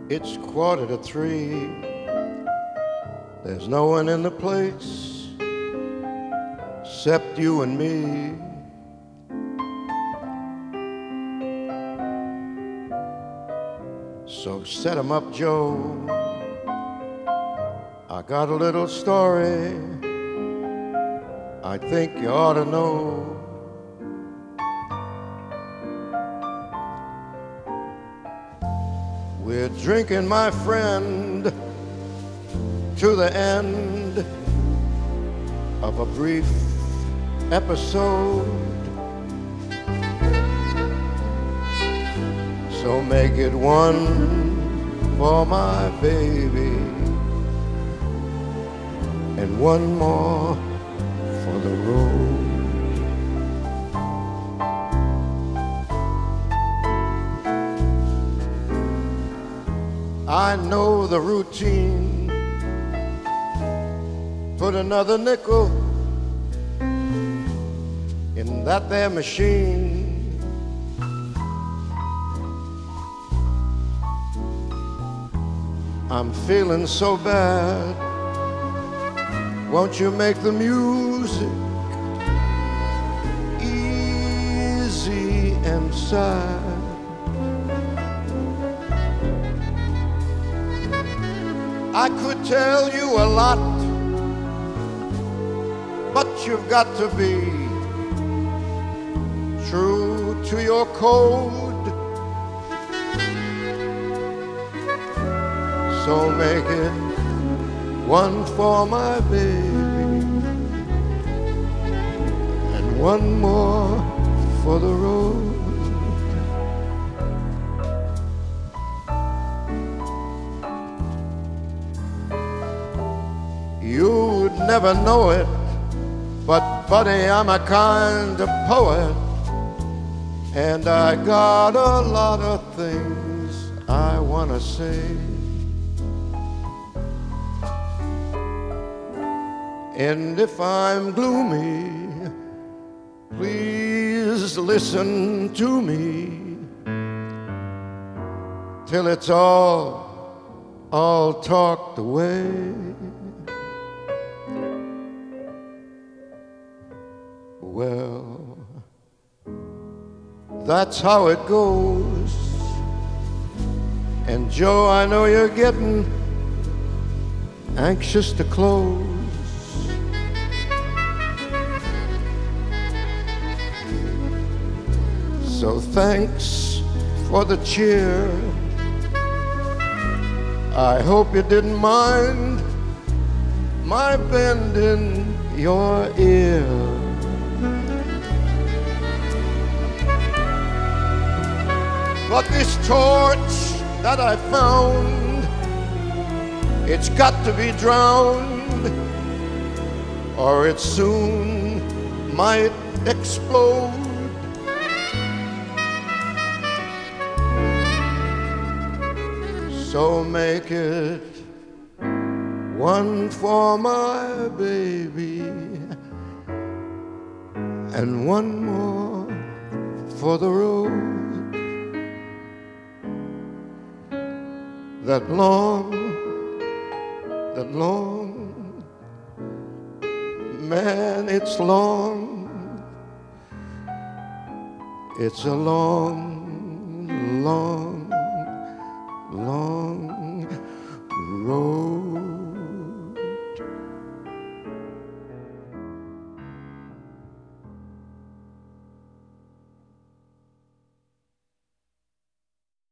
It's 2:45. There's no one in the place except you and me. So set 'em up, Joe. I got a little story I think you ought to know. We're drinking, my friend, to the end of a brief episode. So make it one for my baby and one more for the road. I know the routine. Put another nickel in that there machine. I'm feeling so bad. Won't you make the music easy and sad? I could tell you a lot, but you've got to be true to your code. So make it one for my baby and one more for the road. You'd never know it, but buddy, I'm a kind of poet, and I got a lot of things I wanna say. And if I'm gloomy, please listen to me till it's all talked away. Well, that's how it goes. And Joe, I know you're getting anxious to close. So thanks for the cheer. I hope you didn't mind my bending your ear. But this torch that I found, it's got to be drowned, or it soon might explode. So make it one for my baby and one more for the road. That long, man, it's long. It's a long, long